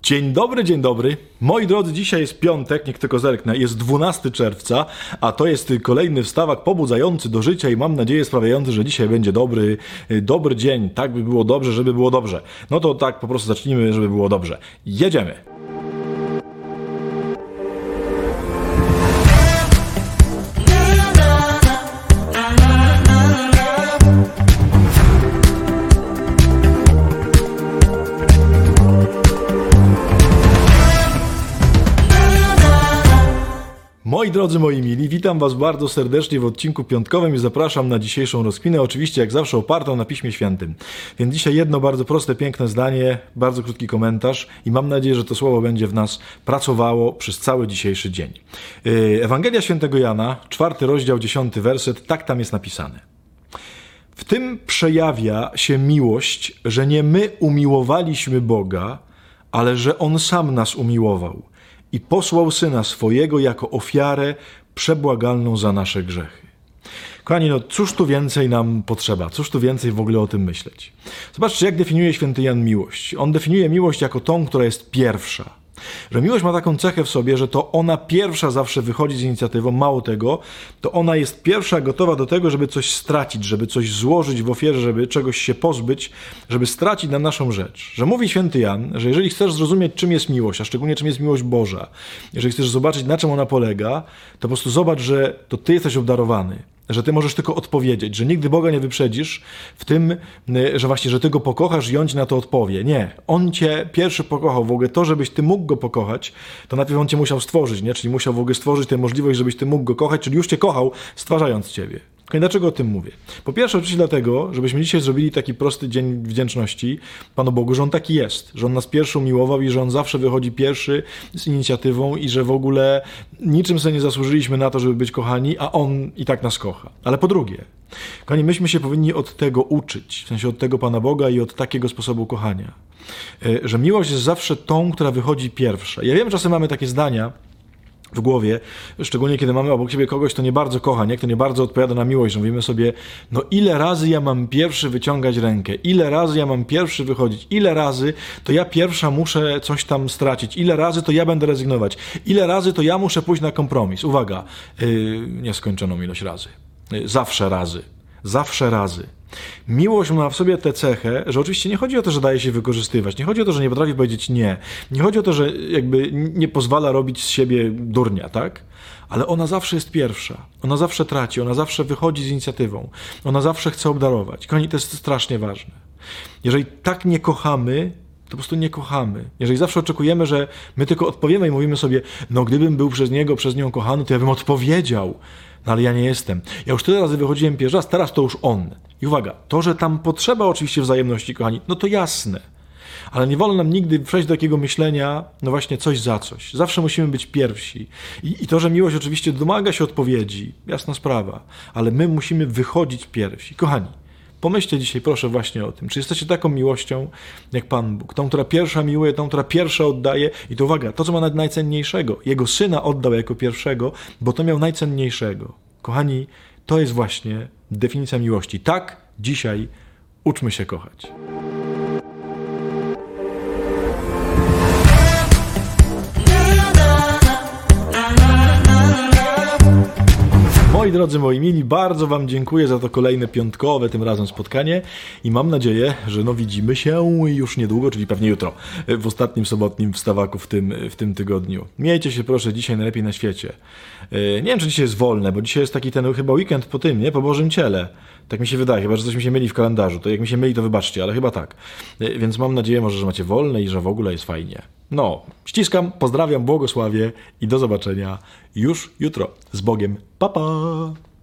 Dzień dobry. Moi drodzy, dzisiaj jest piątek, niech tylko zerknę, jest 12 czerwca, a to jest kolejny wstawak pobudzający do życia i mam nadzieję sprawiający, że dzisiaj będzie dobry dzień. Tak by było dobrze, żeby było dobrze. No to tak po prostu zacznijmy, żeby było dobrze. Jedziemy! Moi drodzy, moi mili, witam Was bardzo serdecznie w odcinku piątkowym i zapraszam na dzisiejszą rozkminę, oczywiście jak zawsze opartą na Piśmie Świętym. Więc dzisiaj jedno bardzo proste, piękne zdanie, bardzo krótki komentarz i mam nadzieję, że to słowo będzie w nas pracowało przez cały dzisiejszy dzień. Ewangelia Świętego Jana, 4 rozdział, 10 werset, tak tam jest napisane. W tym przejawia się miłość, że nie my umiłowaliśmy Boga, ale że On sam nas umiłował i posłał Syna swojego jako ofiarę przebłagalną za nasze grzechy. Kochani, no cóż tu więcej nam potrzeba? Cóż tu więcej w ogóle o tym myśleć? Zobaczcie, jak definiuje święty Jan miłość. On definiuje miłość jako tą, która jest pierwsza. Że miłość ma taką cechę w sobie, że to ona pierwsza zawsze wychodzi z inicjatywą, mało tego, to ona jest pierwsza gotowa do tego, żeby coś stracić, żeby coś złożyć w ofierze, żeby czegoś się pozbyć, żeby stracić na naszą rzecz. Że mówi święty Jan, że jeżeli chcesz zrozumieć, czym jest miłość, a szczególnie czym jest miłość Boża, jeżeli chcesz zobaczyć, na czym ona polega, to po prostu zobacz, że to ty jesteś obdarowany. Że ty możesz tylko odpowiedzieć, że nigdy Boga nie wyprzedzisz w tym, że właśnie, że ty Go pokochasz i On ci na to odpowie. Nie. On cię pierwszy pokochał. W ogóle to, żebyś ty mógł Go pokochać, to najpierw On cię musiał stworzyć, nie? Czyli musiał w ogóle stworzyć tę możliwość, żebyś ty mógł Go kochać, czyli już cię kochał, stwarzając ciebie. I dlaczego o tym mówię? Po pierwsze oczywiście dlatego, żebyśmy dzisiaj zrobili taki prosty dzień wdzięczności Panu Bogu, że On taki jest, że On nas pierwszy umiłował i że On zawsze wychodzi pierwszy z inicjatywą i że w ogóle niczym sobie nie zasłużyliśmy na to, żeby być kochani, a On i tak nas kocha. Ale po drugie, kochani, myśmy się powinni od tego uczyć, w sensie od tego Pana Boga i od takiego sposobu kochania. Że miłość jest zawsze tą, która wychodzi pierwsza. Ja wiem, czasem mamy takie zdania w głowie, szczególnie kiedy mamy obok siebie kogoś, kto nie bardzo kocha, nie? Kto nie bardzo odpowiada na miłość, że mówimy sobie, no ile razy ja mam pierwszy wyciągać rękę, ile razy ja mam pierwszy wychodzić, ile razy to ja pierwsza muszę coś tam stracić, ile razy to ja będę rezygnować, ile razy to ja muszę pójść na kompromis. Uwaga, nieskończoną ilość razy. Zawsze razy. Miłość ma w sobie tę cechę, że oczywiście nie chodzi o to, że daje się wykorzystywać, nie chodzi o to, że nie potrafi powiedzieć nie, nie chodzi o to, że jakby nie pozwala robić z siebie durnia, tak? Ale ona zawsze jest pierwsza, ona zawsze traci, ona zawsze wychodzi z inicjatywą, ona zawsze chce obdarować. Kochani, to jest strasznie ważne. Jeżeli tak nie kochamy, to po prostu nie kochamy. Jeżeli zawsze oczekujemy, że my tylko odpowiemy i mówimy sobie, no gdybym był przez niego, przez nią kochany, to ja bym odpowiedział. No ale ja nie jestem. Ja już tyle razy wychodziłem pierwszy raz, teraz to już on. I uwaga, to, że tam potrzeba oczywiście wzajemności, kochani, no to jasne. Ale nie wolno nam nigdy przejść do takiego myślenia, no właśnie coś za coś. Zawsze musimy być pierwsi. I to, że miłość oczywiście domaga się odpowiedzi, jasna sprawa, ale my musimy wychodzić pierwsi. Kochani, pomyślcie dzisiaj proszę właśnie o tym, czy jesteście taką miłością jak Pan Bóg, tą, która pierwsza miłuje, tą, która pierwsza oddaje i to uwaga, to co ma najcenniejszego, Jego Syna oddał jako pierwszego, bo to miał najcenniejszego. Kochani, to jest właśnie definicja miłości. Tak, dzisiaj uczmy się kochać. Moi drodzy, moi mili, bardzo Wam dziękuję za to kolejne piątkowe, tym razem spotkanie i mam nadzieję, że widzimy się już niedługo, czyli pewnie jutro, w ostatnim sobotnim wstawaku w tym tygodniu. Miejcie się proszę dzisiaj najlepiej na świecie. Nie wiem, czy dzisiaj jest wolne, bo dzisiaj jest taki ten chyba weekend po tym, nie? Po Bożym Ciele. Tak mi się wydaje, chyba, że coś mi się myli w kalendarzu. To jak mi się myli, to wybaczcie, ale chyba tak. Więc mam nadzieję może, że macie wolne i że w ogóle jest fajnie. No, ściskam, pozdrawiam, błogosławię i do zobaczenia już jutro. Z Bogiem. Pa, pa!